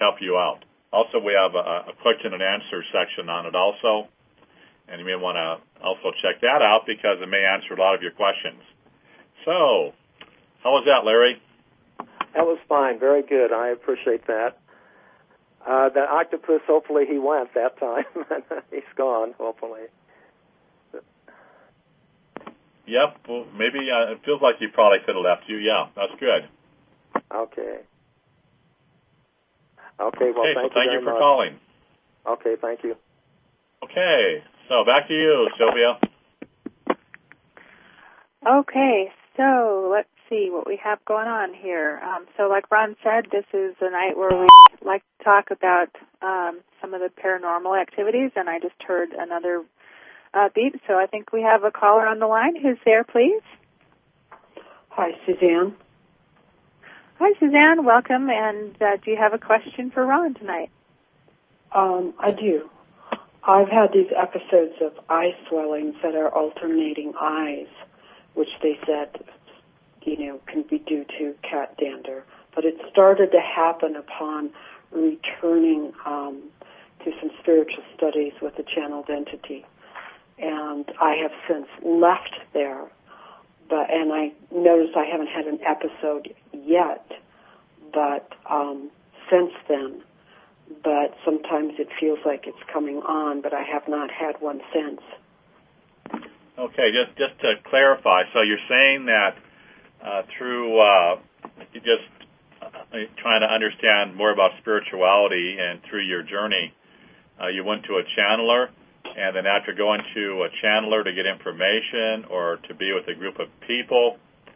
help you out. Also, we have a question and answer section on it also, and you may want to also check that out because it may answer a lot of your questions. So, how was that, Larry? That was fine. Very good. I appreciate that. The octopus, hopefully he went that time. He's gone, hopefully. Yep. Well, maybe it feels like he probably could have left you. Yeah, that's good. Okay. Okay, well, thank you for calling. Okay, thank you. Okay, so back to you, Sylvia. Okay, so let's see what we have going on here. So like Ron said, this is a night where we like to talk about some of the paranormal activities, and I just heard another beep, so I think we have a caller on the line. Who's there, please? Hi, Suzanne. Hi, Suzanne. Welcome, and do you have a question for Ron tonight? I do. I've had these episodes of eye swellings that are alternating eyes, which they said, can be due to cat dander. But it started to happen upon returning to some spiritual studies with a channeled entity. And I have since left there, and I noticed I haven't had an episode yet, but since then. But sometimes it feels like it's coming on, but I have not had one since. Okay, just to clarify, so you're saying that through just trying to understand more about spirituality and through your journey, you went to a channeler, and then after going to a channeler to get information or to be with a group of people,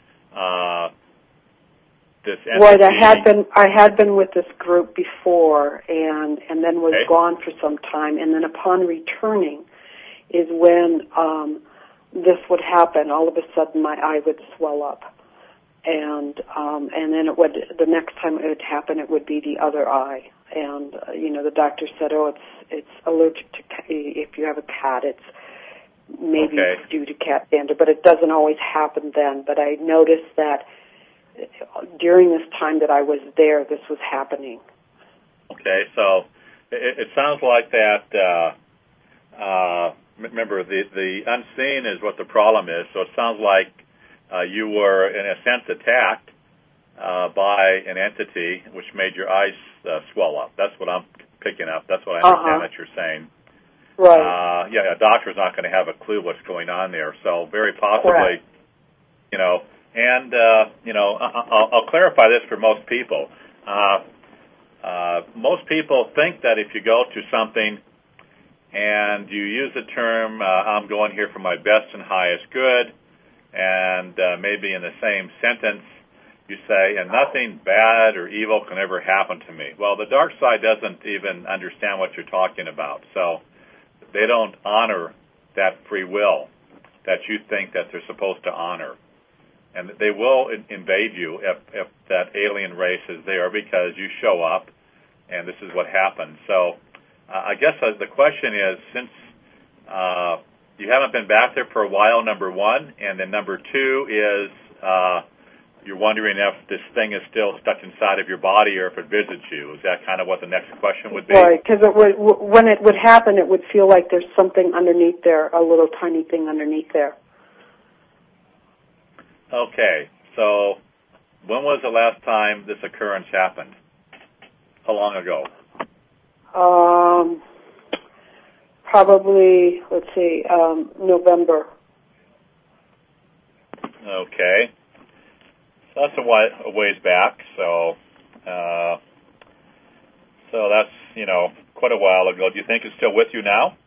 this entity... Right, I had been with this group before, and then was gone for some time, and then upon returning is when this would happen. All of a sudden, my eye would swell up, and then it would. The next time it would happen, it would be the other eye, and the doctor said, it's allergic to. If you have a cat, it's maybe due to cat dander, but it doesn't always happen then. But I noticed that during this time that I was there, this was happening. Okay, so it sounds like that. Remember, the unseen is what the problem is. So it sounds like you were, in a sense, attacked by an entity which made your eyes swell up. That's what I'm picking up. That's what I understand that you're saying. Right. A doctor's not going to have a clue what's going on there. So very possibly, And, I'll clarify this for most people. Most people think that if you go to something and you use the term, I'm going here for my best and highest good, and maybe in the same sentence you say, and nothing bad or evil can ever happen to me. Well, the dark side doesn't even understand what you're talking about, so they don't honor that free will that you think that they're supposed to honor. And they will invade you if that alien race is there because you show up, and this is what happens. So I guess the question is, since you haven't been back there for a while, number one, and then number two is you're wondering if this thing is still stuck inside of your body or if it visits you. Is that kind of what the next question would be? Right, because when it would happen, it would feel like there's something underneath there, a little tiny thing underneath there. Okay, so when was the last time this occurrence happened? How long ago? Probably, November. Okay. So that's a ways back, so that's, quite a while ago. Do you think it's still with you now?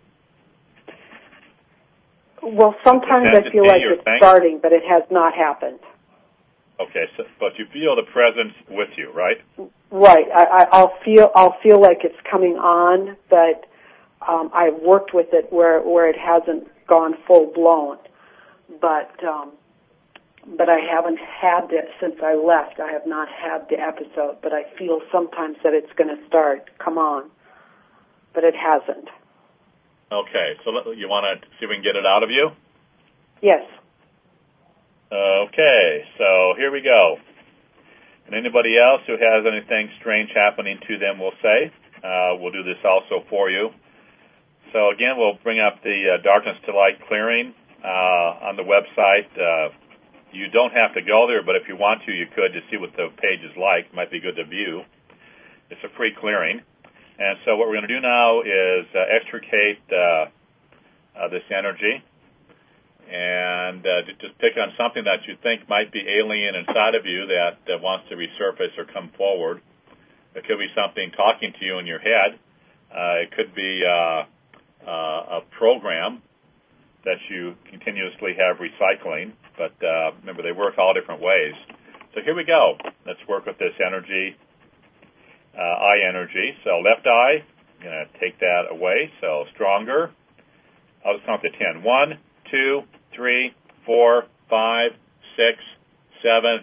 Well, sometimes I feel like it's starting, but it has not happened. Okay, but you feel the presence with you, right? Right. I'll feel like it's coming on, but I've worked with it where it hasn't gone full blown. But I haven't had it since I left. I have not had the episode, but I feel sometimes that it's going to come on, but it hasn't. Okay, so you want to see if we can get it out of you? Yes. Okay, so here we go. And anybody else who has anything strange happening to them will say. We'll do this also for you. So again, we'll bring up the Darkness to Light clearing on the website. You don't have to go there, but if you want to, you could to see what the page is like. It might be good to view. It's a free clearing. And so what we're going to do now is extricate this energy and just pick on something that you think might be alien inside of you that wants to resurface or come forward. It could be something talking to you in your head. It could be a program that you continuously have recycling. But remember, they work all different ways. So here we go. Let's work with this energy, eye energy. So left eye, I'm going to take that away. So stronger. I'll just count to 10. 1, 2, 3, 4, 5, 6, 7.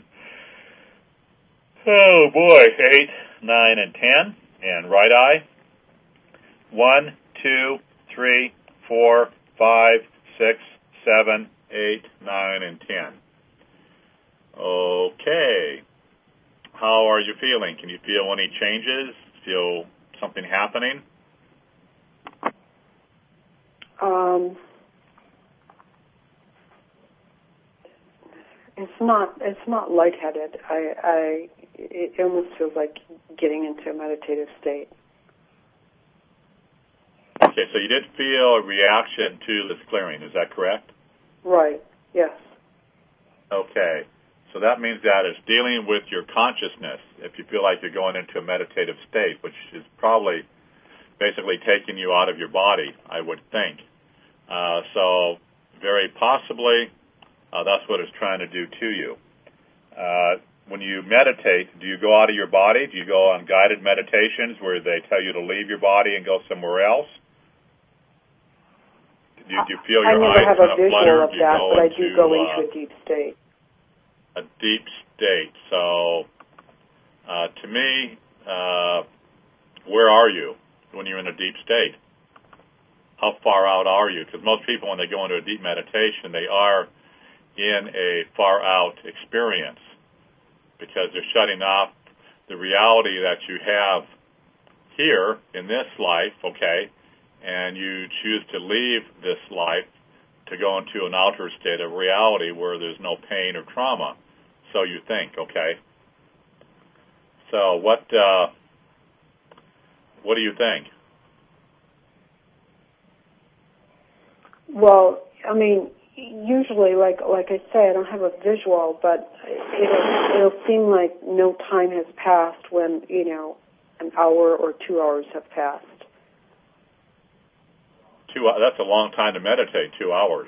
Oh boy, 8, 9, and 10. And right eye. 1, 2, 3, 4, 5, 6, 7, 8, 9, and 10. Okay. How are you feeling? Can you feel any changes? Feel something happening? It's not lightheaded. It almost feels like getting into a meditative state. Okay, so you did feel a reaction to this clearing, is that correct? Right, yes. Okay, so that means that it's dealing with your consciousness if you feel like you're going into a meditative state, which is probably basically taking you out of your body, I would think. So very possibly that's what it's trying to do to you. When you meditate, do you go out of your body? Do you go on guided meditations where they tell you to leave your body and go somewhere else? Do you feel your eyes I never have a visual of that, but I do go into a deep state. A deep state. So, to me, where are you when you're in a deep state? How far out are you? Because most people, when they go into a deep meditation, they are in a far-out experience because they're shutting off the reality that you have here in this life, okay, and you choose to leave this life to go into an outer state of reality where there's no pain or trauma. So you think, okay. So what do you think? Well, I mean, usually, like I say, I don't have a visual, but it'll seem like no time has passed when, an hour or 2 hours have passed. That's a long time to meditate, 2 hours.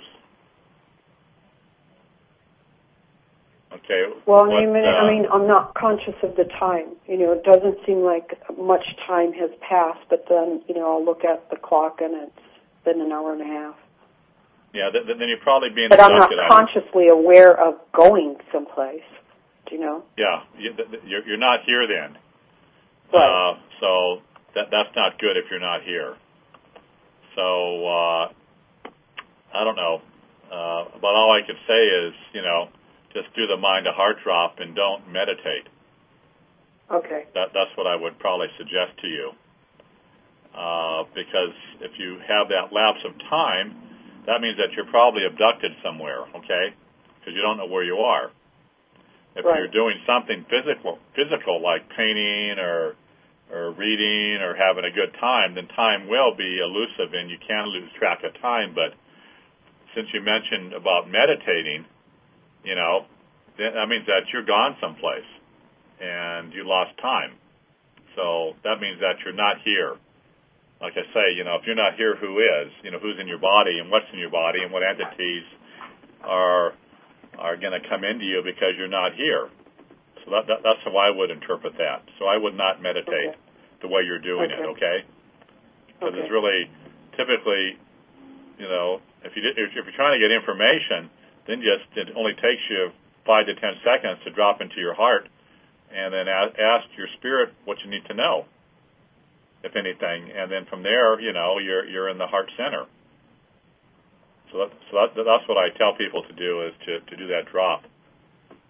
Okay. Well, I mean, I'm not conscious of the time. It doesn't seem like much time has passed, but then, I'll look at the clock and it's been an hour and a half. Yeah, then you're probably being But I'm not consciously aware of going someplace, do you know? Yeah, you're not here then. Right. So that's not good if you're not here. So, I don't know. But all I could say is, just do the mind-to-heart drop and don't meditate. Okay. That's what I would probably suggest to you. Because if you have that lapse of time, that means that you're probably abducted somewhere, okay? Because you don't know where you are. If you're doing something physical like painting or reading or having a good time, then time will be elusive and you can lose track of time. But since you mentioned about meditating, then that means that you're gone someplace and you lost time. So that means that you're not here. Like I say, if you're not here, who is? Who's in your body and what's in your body and what entities are going to come into you because you're not here. So that's how I would interpret that. So I would not meditate the way you're doing it, okay? Because it's really, typically, if you're trying to get information, then it only takes you 5 to 10 seconds to drop into your heart and then ask your spirit what you need to know, if anything, and then from there, you're in the heart center. So that's what I tell people to do is to do that drop.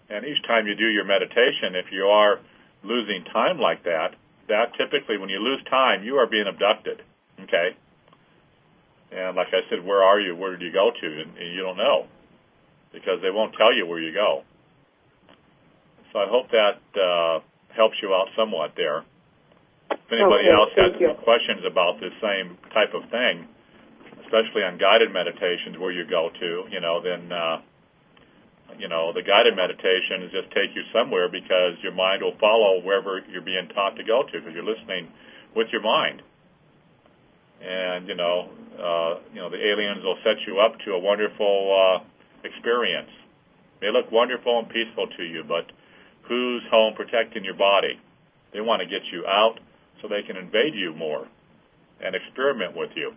And each time you do your meditation, if you are losing time like that typically, when you lose time, you are being abducted, okay? And like I said, where are you? Where did you go to? And you don't know because they won't tell you where you go. So I hope that helps you out somewhat there. If anybody else has some questions about this same type of thing, especially on guided meditations where you go to, then the guided meditations just take you somewhere because your mind will follow wherever you're being taught to go to because you're listening with your mind. And, the aliens will set you up to a wonderful experience. They look wonderful and peaceful to you, but who's home protecting your body? They want to get you out so they can invade you more and experiment with you.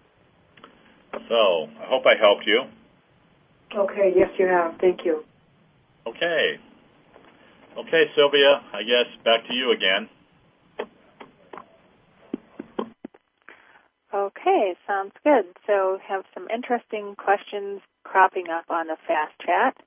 So I hope I helped you. Okay, yes, you have. Thank you. Okay, Sylvia, I guess back to you again. Okay, sounds good. So have some interesting questions cropping up on the Fast Chat.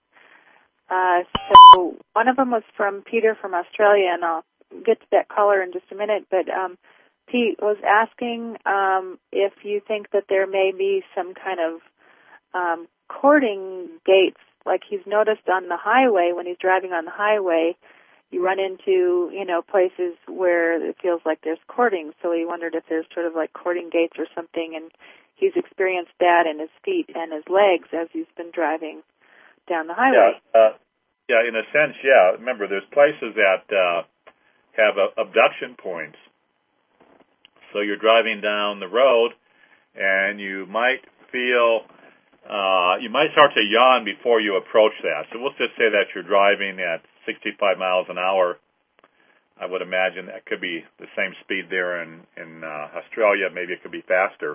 So one of them was from Peter from Australia, and I'll get to that caller in just a minute. But Pete was asking if you think that there may be some kind of courting gates, like he's noticed on the highway, when he's driving on the highway, you run into, places where it feels like there's courting. So he wondered if there's sort of like courting gates or something, and he's experienced that in his feet and his legs as he's been driving down the highway. Yeah, in a sense, yeah. Remember, there's places that have abduction points. So you're driving down the road, and you might feel, you might start to yawn before you approach that. So we'll just say that you're driving at 65 miles an hour. I would imagine that could be the same speed there in Australia. Maybe it could be faster.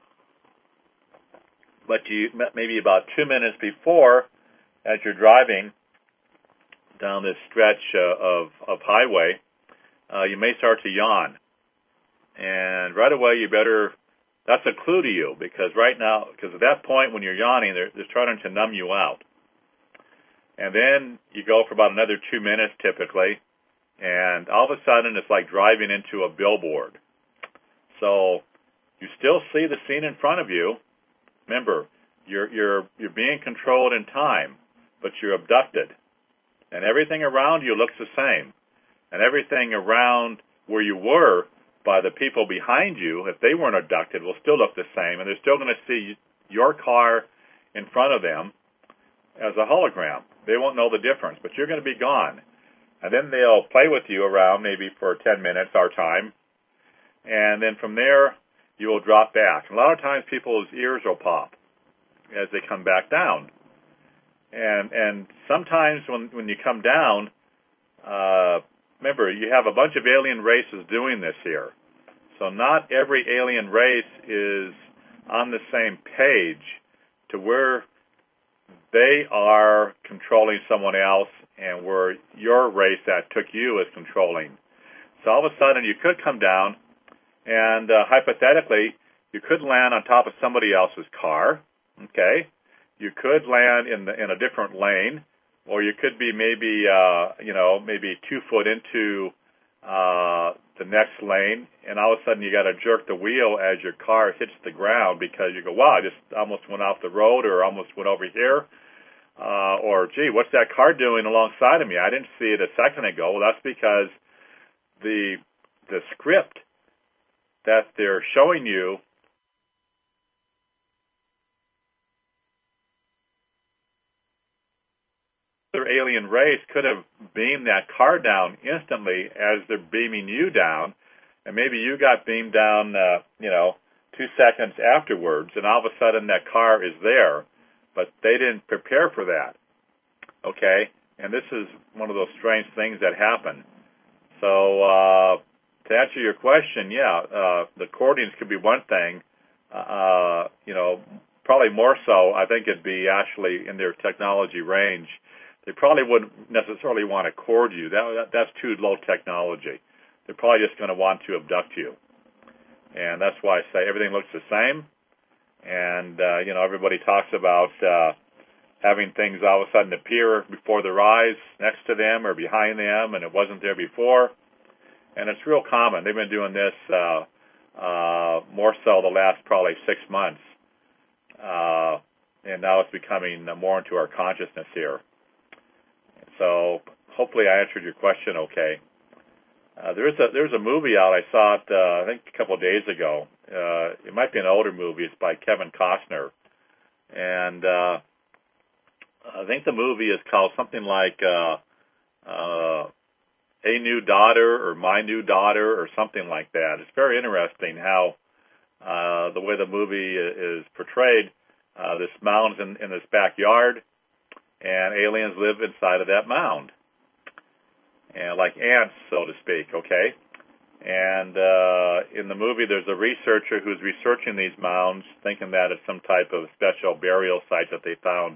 But maybe about 2 minutes before, as you're driving down this stretch of highway, you may start to yawn. And right away, that's a clue to you, because at that point when you're yawning, they're starting to numb you out. And then you go for about another 2 minutes typically, and all of a sudden it's like driving into a billboard. So you still see the scene in front of you. Remember, you're being controlled in time, but you're abducted. And everything around you looks the same. And everything around where you were by the people behind you, if they weren't abducted, will still look the same. And they're still going to see your car in front of them as a hologram. They won't know the difference, but you're going to be gone. And then they'll play with you around maybe for 10 minutes, our time. And then from there, you will drop back. And a lot of times people's ears will pop as they come back down. And sometimes when you come down, remember, you have a bunch of alien races doing this here. So not every alien race is on the same page to where they are controlling someone else and where your race that took you is controlling. So all of a sudden you could come down and hypothetically you could land on top of somebody else's car, okay? You could land in a different lane, or you could be maybe 2 foot into the next lane, and all of a sudden you got to jerk the wheel as your car hits the ground because you go, wow, I just almost went off the road or almost went over here. Or, gee, what's that car doing alongside of me? I didn't see it a second ago. Well, that's because the script that they're showing you their alien race could have beamed that car down instantly as they're beaming you down, and maybe you got beamed down, 2 seconds afterwards, and all of a sudden that car is there, but they didn't prepare for that, okay? And this is one of those strange things that happen. So to answer your question, the courtings could be one thing, probably more so, I think it'd be actually in their technology range. They probably wouldn't necessarily want to court you. That's too low technology. They're probably just going to want to abduct you. And that's why I say everything looks the same. And, everybody talks about having things all of a sudden appear before their eyes, next to them or behind them, and it wasn't there before. And it's real common. They've been doing this more so the last probably 6 months. And now it's becoming more into our consciousness here. So hopefully I answered your question okay. There's a movie out. I saw it, I think a couple of days ago. It might be an older movie. It's by Kevin Costner. And I think the movie is called something like A New Daughter or My New Daughter or something like that. It's very interesting how the way the movie is portrayed. This mound's in this backyard, and aliens live inside of that mound. And like ants, so to speak, okay? And in the movie, there's a researcher who's researching these mounds, thinking that it's some type of special burial site that they found,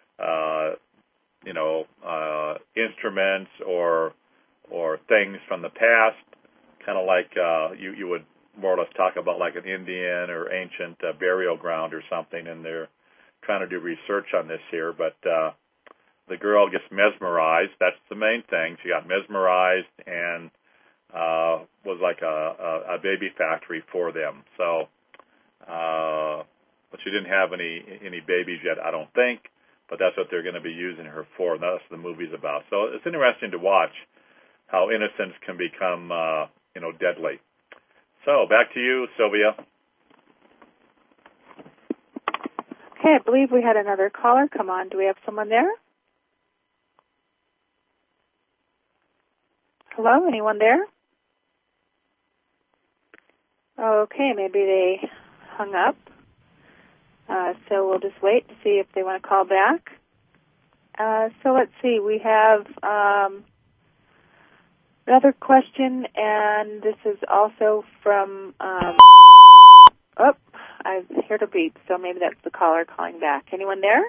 instruments or things from the past, kind of like you would more or less talk about like an Indian or ancient burial ground or something, and they're trying to do research on this here, but the girl gets mesmerized. That's the main thing. She got mesmerized and was like a baby factory for them. So, but she didn't have any babies yet, I don't think, but that's what they're going to be using her for, and that's what the movie's about. So it's interesting to watch how innocence can become, deadly. So back to you, Sylvia. Okay, I believe we had another caller come on. Do we have someone there? Hello, anyone there? Okay, maybe they hung up. So we'll just wait to see if they want to call back. So let's see, we have another question, and this is also from, I heard a beep, so maybe that's the caller calling back. Anyone there?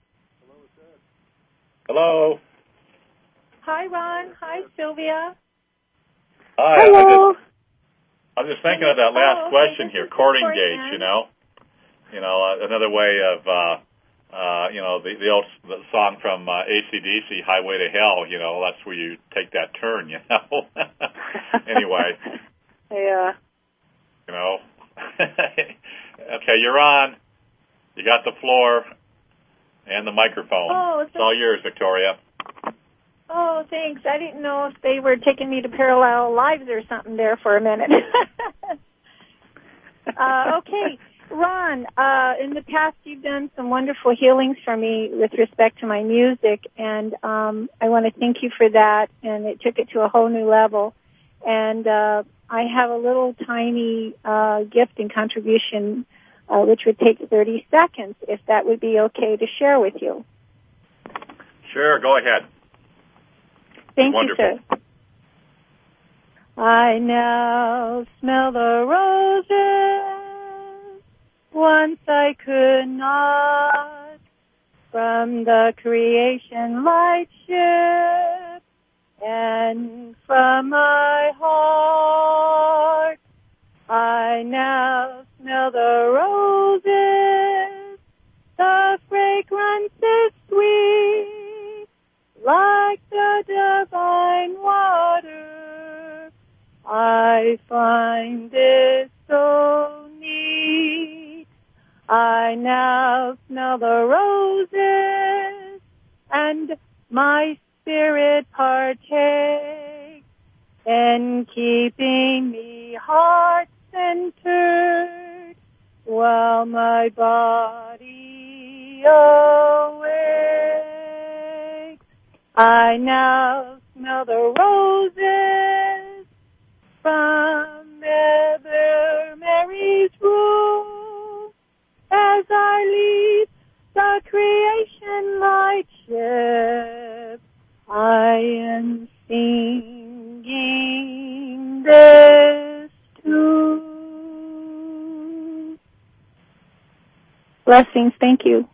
Hello. Hi, Ron. Hi, Sylvia. Hi. Hello. I was just thinking of that last question here, courting gauge, another way of, the old song from AC/DC, Highway to Hell, that's where you take that turn, Anyway. Yeah. Okay, you're on. You got the floor and the microphone. Oh, it's all yours, Victoria. Oh, thanks. I didn't know if they were taking me to parallel lives or something there for a minute. Okay. Ron, in the past you've done some wonderful healings for me with respect to my music, and I want to thank you for that, and it took it to a whole new level. And I have a little tiny gift and contribution, which would take 30 seconds, if that would be okay to share with you. Sure, go ahead. Thank Wonderful. you, sir. I now smell the roses, once I could not, from the creation light ship, and from my heart. I now smell the roses, the fragrance is sweet, like the divine water. I find it so neat. I now smell the roses, and my spirit partakes in keeping me heart-centered while my body awakes. I now smell the roses from Mother Mary's room as I leave the creation light ship. I am singing this tune. Blessings. Thank you.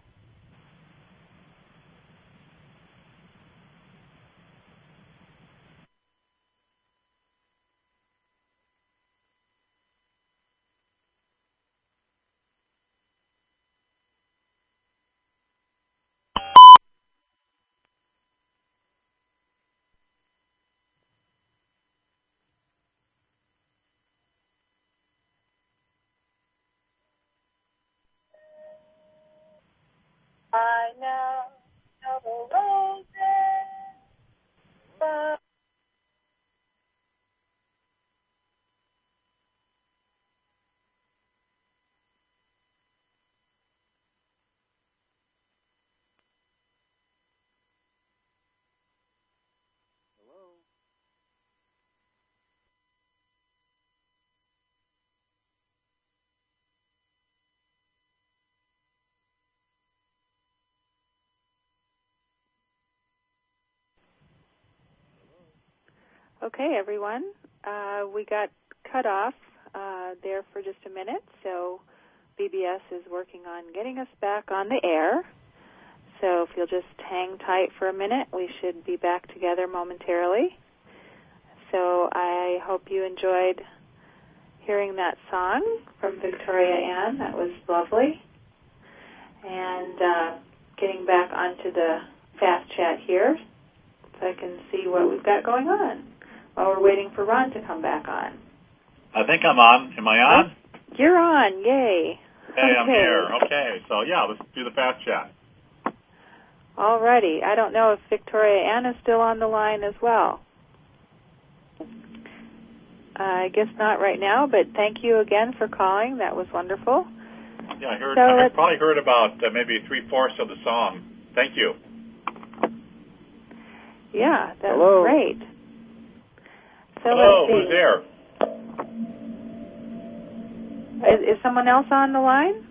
Okay, everyone. We got cut off there for just a minute, so BBS is working on getting us back on the air. So if you'll just hang tight for a minute, we should be back together momentarily. So I hope you enjoyed hearing that song from Victoria Ann. That was lovely. And getting back onto the fast chat here so I can see what we've got going on while we're waiting for Ron to come back on. I think I'm on. Am I on? Oh, you're on. Yay. Hey, I'm here. Okay. So, yeah, let's do the fast chat. Alrighty. I don't know if Victoria Ann is still on the line as well. I guess not right now, but thank you again for calling. That was wonderful. Yeah, I probably heard about maybe 3/4 of the song. Thank you. Yeah, that's Hello. great. So hello, let's see. who's there? Is someone else on the line?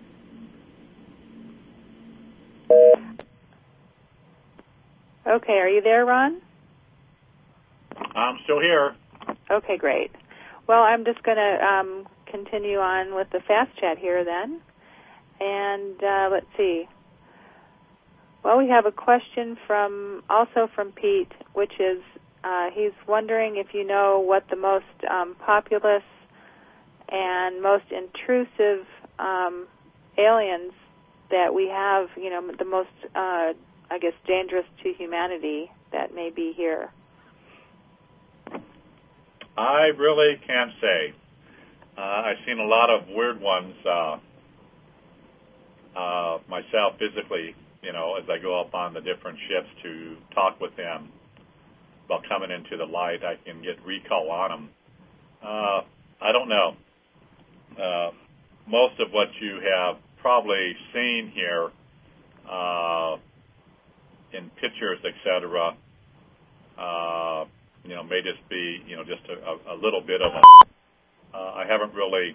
Okay, are you there, Ron? I'm still here. Okay, great. Well, I'm just going to continue on with the fast chat here then. And let's see. Well, we have a question also from Pete, which is he's wondering if you know what the most populous and most intrusive aliens that we have, the most, I guess, dangerous to humanity that may be here. I really can't say. I've seen a lot of weird ones myself physically, as I go up on the different ships to talk with them about coming into the light. I can get recall on them. I don't know. Most of what you have probably seen here in pictures, etc., may just be, just a little bit of them. I haven't really,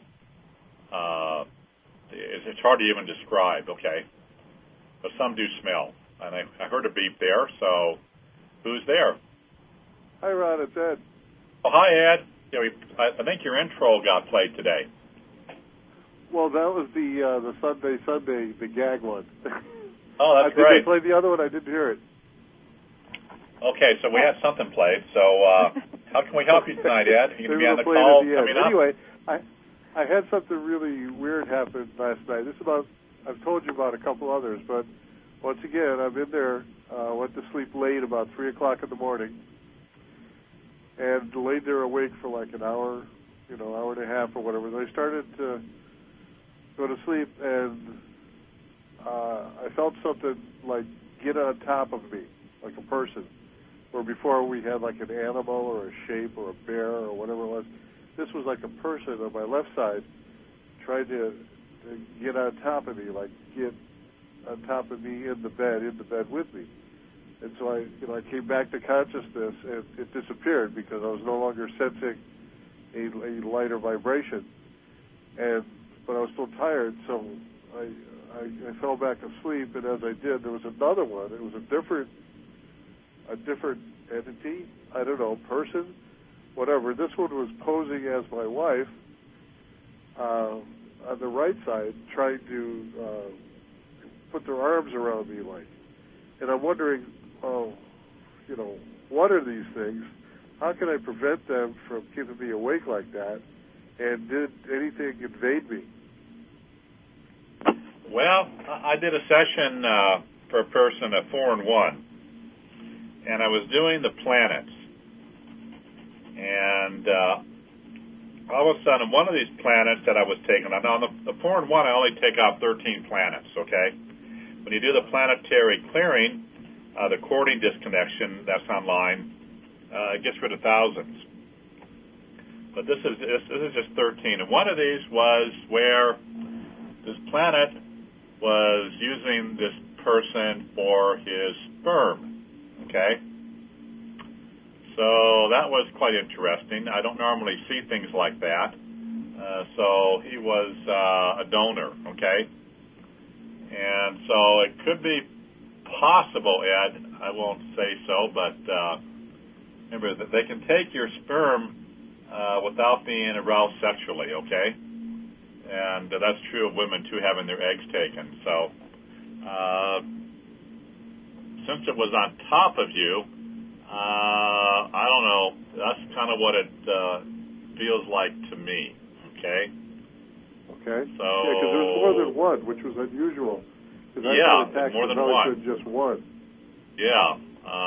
it's hard to even describe, okay? But some do smell. And I heard a beep there, so who's there? Hi, Ron, it's Ed. Oh, hi, Ed. I think your intro got played today. Well, that was the Sunday, the gag one. Oh, that's I think great. I played the other one. I didn't hear it. Okay, so we had something played. So how can we help you tonight, Ed? Are you going to be on the call coming up? Anyway, I had something really weird happen last night. I've told you about a couple others, but once again, I'm in there, went to sleep late about 3 o'clock in the morning, and laid there awake for like an hour, hour and a half or whatever. Then I started to go to sleep, and I felt something like get on top of me, like a person. Where before we had like an animal or a shape or a bear or whatever it was. This was like a person on my left side trying to get on top of me, like get on top of me in the bed with me. And so I came back to consciousness, and it disappeared because I was no longer sensing a lighter vibration. But I was still tired, so I fell back asleep, and as I did, there was another one. It was a different entity, I don't know, person, whatever. This one was posing as my wife on the right side, trying to put their arms around me, like. And I'm wondering, what are these things? How can I prevent them from keeping me awake like that? And did anything invade me? Well, I did a session for a person at 4 and 1. And I was doing the planets. And all of a sudden, one of these planets that I was taking, now on the 4 and 1, I only take out 13 planets, okay? When you do the planetary clearing, the cording disconnection that's online, it gets rid of thousands. But this is just 13. And one of these was where this planet was using this person for his sperm. Okay, so that was quite interesting. I don't normally see things like that. So he was a donor, okay? And so it could be possible, Ed, I won't say so, but remember that they can take your sperm without being aroused sexually, okay? And that's true of women, too, having their eggs taken. So since it was on top of you, I don't know, that's kind of what it feels like to me, okay? Okay. So, yeah, because there was more than one, which was unusual. Yeah, more than one. Just one. Yeah.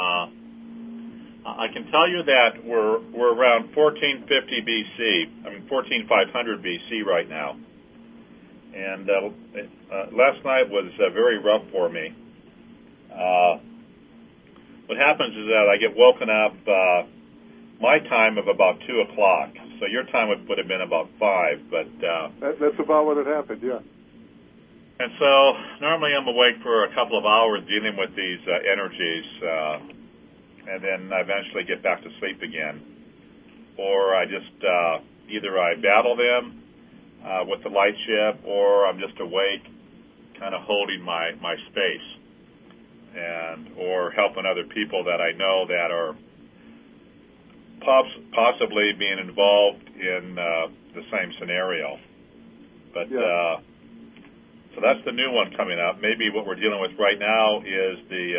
I can tell you that we're around 1450 BC. I mean 14500 BC right now. And last night was very rough for me. What happens is that I get woken up my time of about 2 o'clock. So your time would have been about 5, but that's about what had happened, yeah. And so normally I'm awake for a couple of hours dealing with these energies, and then I eventually get back to sleep again. Or I just either I battle them with the light ship, or I'm just awake, kind of holding my space, or helping other people that I know that are possibly being involved in the same scenario. But so that's the new one coming up. Maybe what we're dealing with right now is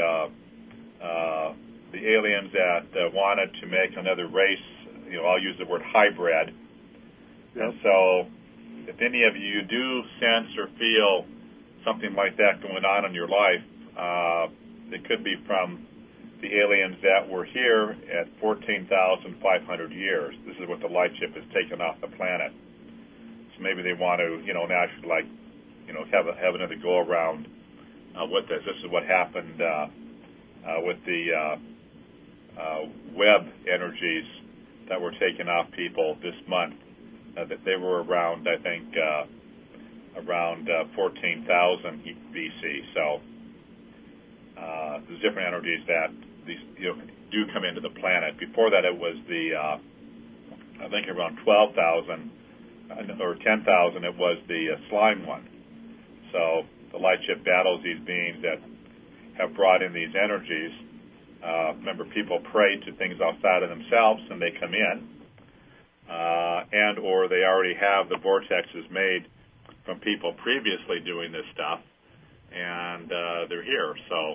the aliens that wanted to make another race. I'll use the word hybrid. Yep. And so if any of you do sense or feel something like that going on in your life, it could be from the aliens that were here at 14,500 years. This is what the light ship has taken off the planet. So maybe they want to, naturally, have another go around with this. This is what happened with the web energies that were taken off people this month. That they were around, I think, around 14,000 BC. So there's different energies that these do come into the planet. Before that, it was I think around 12,000 or 10,000. It was the slime one. So the light ship battles these beings that have brought in these energies. Remember, people pray to things outside of themselves, and they come in, and or they already have the vortexes made from people previously doing this stuff, and they're here. So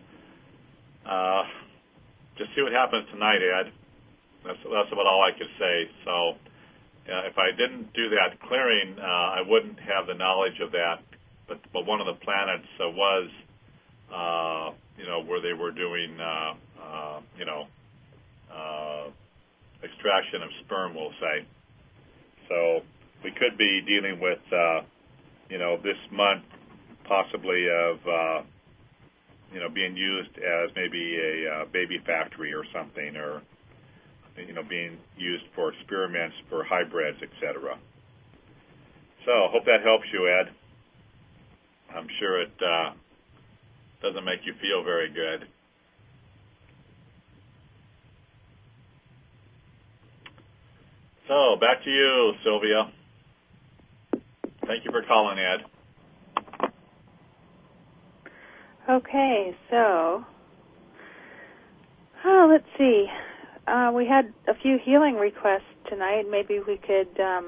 just see what happens tonight, Ed. That's about all I could say. So if I didn't do that clearing, I wouldn't have the knowledge of that. But one of the planets was, where they were doing, extraction of sperm, we'll say. So we could be dealing with, this month possibly of, being used as maybe a baby factory or something, or, being used for experiments for hybrids, etc. So hope that helps you, Ed. I'm sure it doesn't make you feel very good. So, back to you, Sylvia. Thank you for calling, Ed. Okay, so, let's see. We had a few healing requests tonight. Maybe we could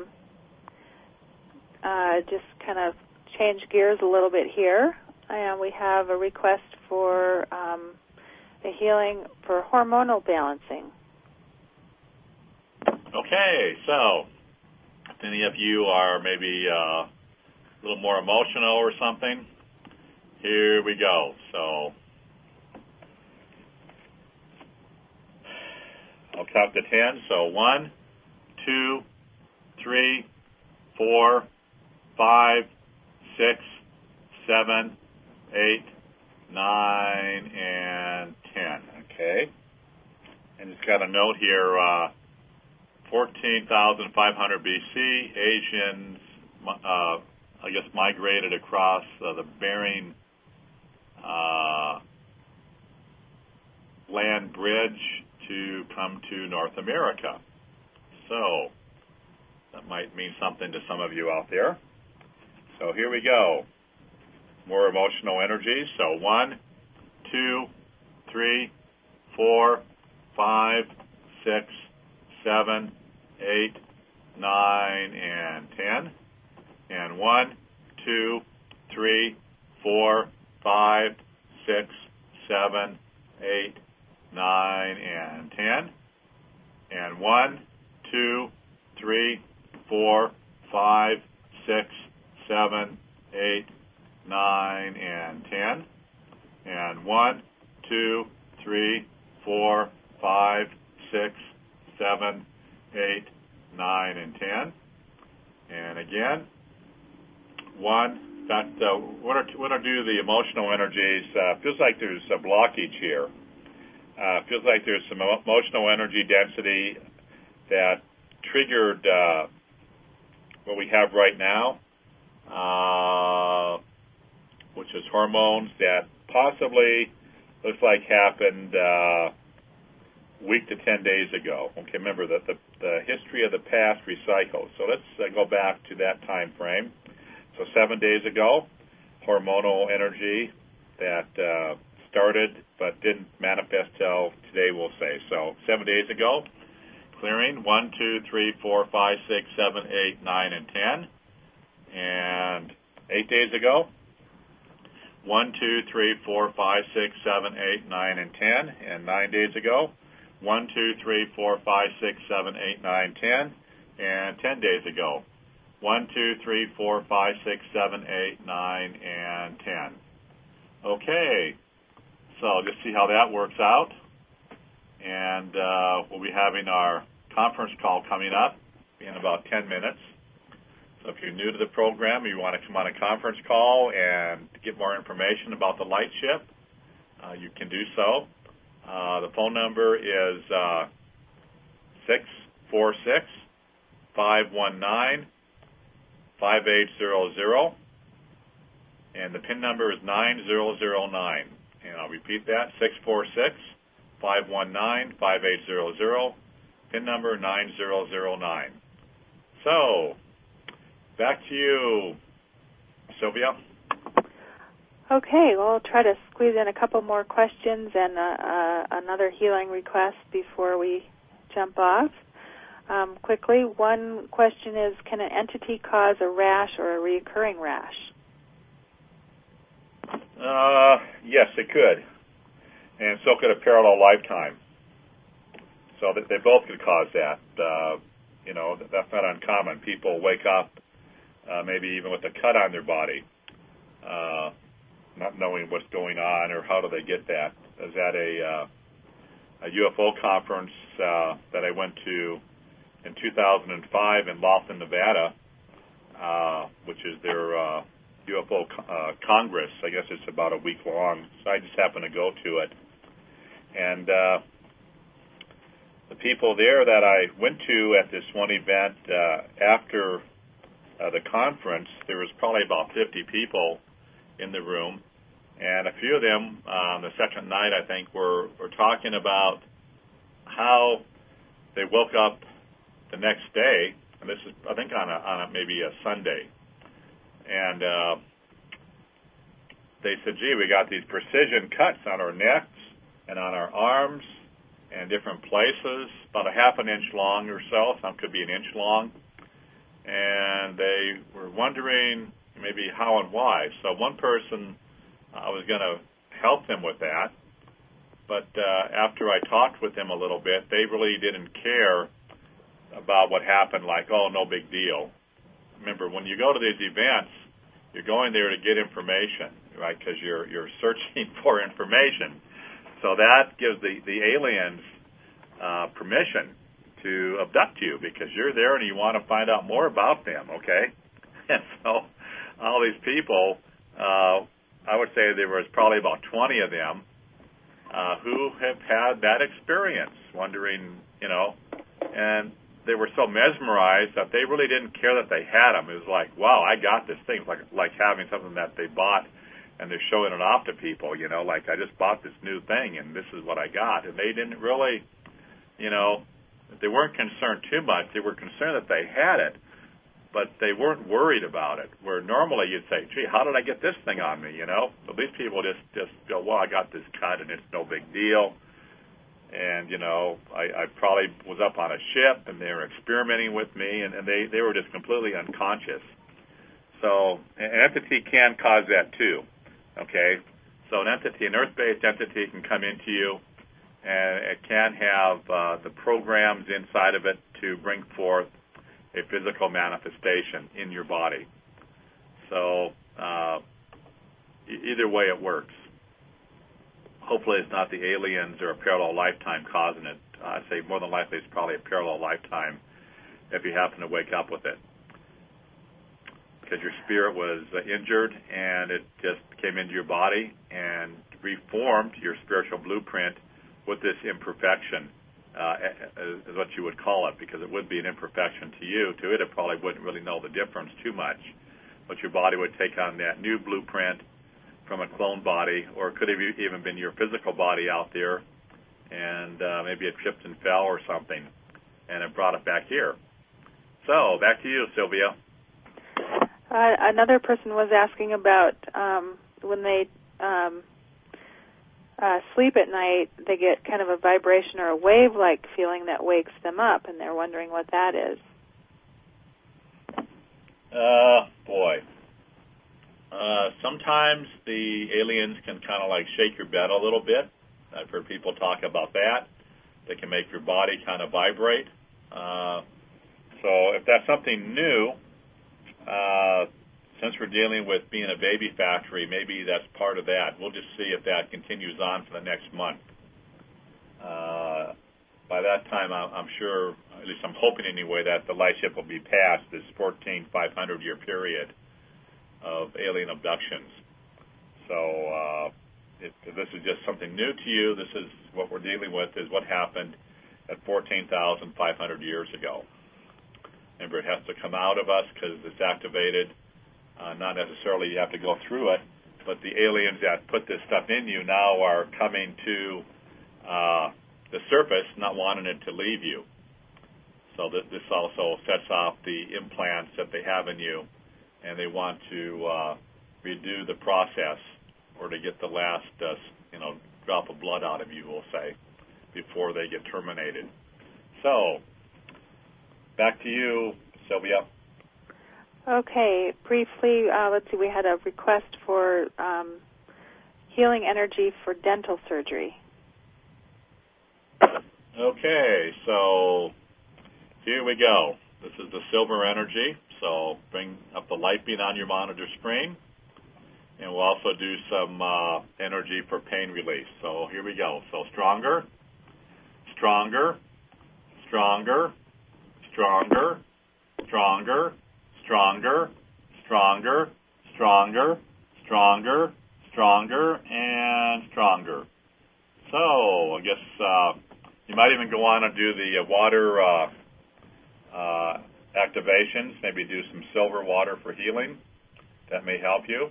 just kind of change gears a little bit here. And we have a request for a healing for hormonal balancing. Okay, so if any of you are maybe a little more emotional or something, here we go. So I'll count to 10. So 1, 2, 3, 4, 5, 6, 7, 8, 9, and 10. Okay. And it's got a note here, 14,500 BC, Asians, I guess, migrated across the Bering land bridge to come to North America. So that might mean something to some of you out there. So here we go. More emotional energies. So 1, 2, 3, 4, 5, 6, 7, 8, 9, and 10. And 1, 2, 3, 4, 5, 6, 7, 8, 9, and 10. And 1, 2, 3, 4, 5, 6, 7, 8, 9, and 10. And 1, 2, 3, 4, 5, 6, 7, 8, 9, and 10. And again, 1. When I do the emotional energies, feels like there's a blockage here. Feels like there's some emotional energy density that triggered what we have right now, which is hormones that possibly looks like happened week to 10 days ago. Okay, remember that the history of the past recycles. So let's go back to that time frame. So 7 days ago, hormonal energy that started but didn't manifest till today, we'll say. So 7 days ago, clearing 1, 2, 3, 4, 5, 6, 7, 8, 9, and 10. And 8 days ago, 1, 2, 3, 4, 5, 6, 7, 8, 9, and 10. And 9 days ago, 1, 2, 3, 4, 5, 6, 7, 8, 9, 10. And 10 days ago, 1, 2, 3, 4, 5, 6, 7, 8, 9, and 10. Okay, so just see how that works out. And we'll be having our conference call coming up in about 10 minutes. So if you're new to the program, you want to come on a conference call and get more information about the light ship, you can do so. The phone number is 646 519 5800, and the PIN number is 9009. And I'll repeat that, 646-519-5800, PIN number 9009. So, back to you, Sylvia. Okay, well, I'll try to squeeze in a couple more questions and another healing request before we jump off. Quickly, one question is, can an entity cause a rash or a recurring rash? Yes, it could. And so could a parallel lifetime. So they both could cause that. That's not uncommon. People wake up maybe even with a cut on their body, not knowing what's going on or how do they get that. I was at a UFO conference that I went to in 2005 in Laughlin, Nevada, which is their UFO Congress. I guess it's about a week long, so I just happened to go to it. And the people there that I went to at this one event after the conference, there was probably about 50 people in the room, and a few of them on the second night, I think, were talking about how they woke up the next day, and this is, I think, on a maybe a Sunday, and they said, gee, we got these precision cuts on our necks and on our arms and different places, about a half an inch long or so, some could be an inch long, and they were wondering maybe how and why. So one person, I was going to help them with that, but after I talked with them a little bit, they really didn't care about what happened, like, oh, no big deal. Remember, when you go to these events, you're going there to get information, right, because you're searching for information. So that gives the aliens permission to abduct you because you're there and you want to find out more about them, okay? And so all these people, I would say there was probably about 20 of them who have had that experience, wondering, and they were so mesmerized that they really didn't care that they had them. It was like, wow, I got this thing. It's like having something that they bought and they're showing it off to people, like I just bought this new thing and this is what I got. And they didn't really, they weren't concerned too much. They were concerned that they had it, but they weren't worried about it. Where normally you'd say, gee, how did I get this thing on me, But these people just go, well, I got this cut and it's no big deal. And, you know, I probably was up on a ship, and they were experimenting with me, and they were just completely unconscious. So an entity can cause that too, okay? So an Earth-based entity can come into you, and it can have the programs inside of it to bring forth a physical manifestation in your body. So either way it works. Hopefully it's not the aliens or a parallel lifetime causing it. I'd say more than likely it's probably a parallel lifetime if you happen to wake up with it. Because your spirit was injured and it just came into your body and reformed your spiritual blueprint with this imperfection, is what you would call it, because it would be an imperfection to you. To it probably wouldn't really know the difference too much. But your body would take on that new blueprint from a clone body, or it could have even been your physical body out there, and maybe it tripped and fell or something, and it brought it back here. So, back to you, Sylvia. Another person was asking about when they sleep at night, they get kind of a vibration or a wave-like feeling that wakes them up, and they're wondering what that is. Sometimes the aliens can kind of like shake your bed a little bit. I've heard people talk about that. They can make your body kind of vibrate. So if that's something new, since we're dealing with being a baby factory, maybe that's part of that. We'll just see if that continues on for the next month. By that time, I'm sure, at least I'm hoping anyway, that the light ship will be past this 14,500-year period of alien abductions. So if this is just something new to you, this is what we're dealing with, is what happened at 14,500 years ago. Remember, it has to come out of us because it's activated. Not necessarily you have to go through it, but the aliens that put this stuff in you now are coming to the surface, not wanting it to leave you. So this also sets off the implants that they have in you, and they want to redo the process, or to get the last drop of blood out of you, we'll say, before they get terminated. So, back to you, Sylvia. Okay, briefly, let's see, we had a request for healing energy for dental surgery. Okay, so here we go. This is the silver energy, so bring up the light beam on your monitor screen, and we'll also do some energy for pain release. So here we go. So stronger, stronger, stronger, stronger, stronger, stronger, stronger, stronger, stronger, stronger, and stronger. So I guess you might even go on and do the water activations, maybe do some silver water for healing. That may help you.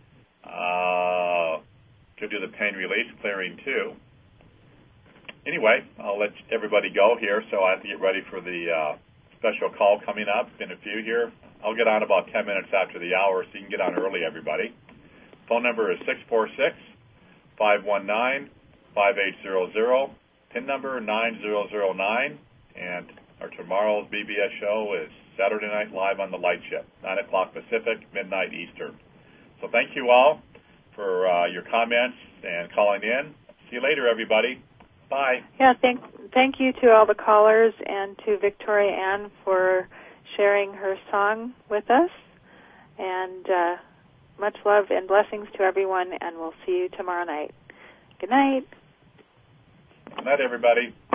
Could do the pain release clearing too. Anyway, I'll let everybody go here, so I have to get ready for the special call coming up in a few here. I'll get on about 10 minutes after the hour, so you can get on early, everybody. Phone number is 646-519-5800. PIN number 9009. And our tomorrow's BBS show is Saturday Night Live on the Light Ship, 9 o'clock Pacific, midnight Eastern. So thank you all for your comments and calling in. See you later, everybody. Bye. Yeah, thank you to all the callers and to Victoria Ann for sharing her song with us. And much love and blessings to everyone, and we'll see you tomorrow night. Good night. Good night, everybody.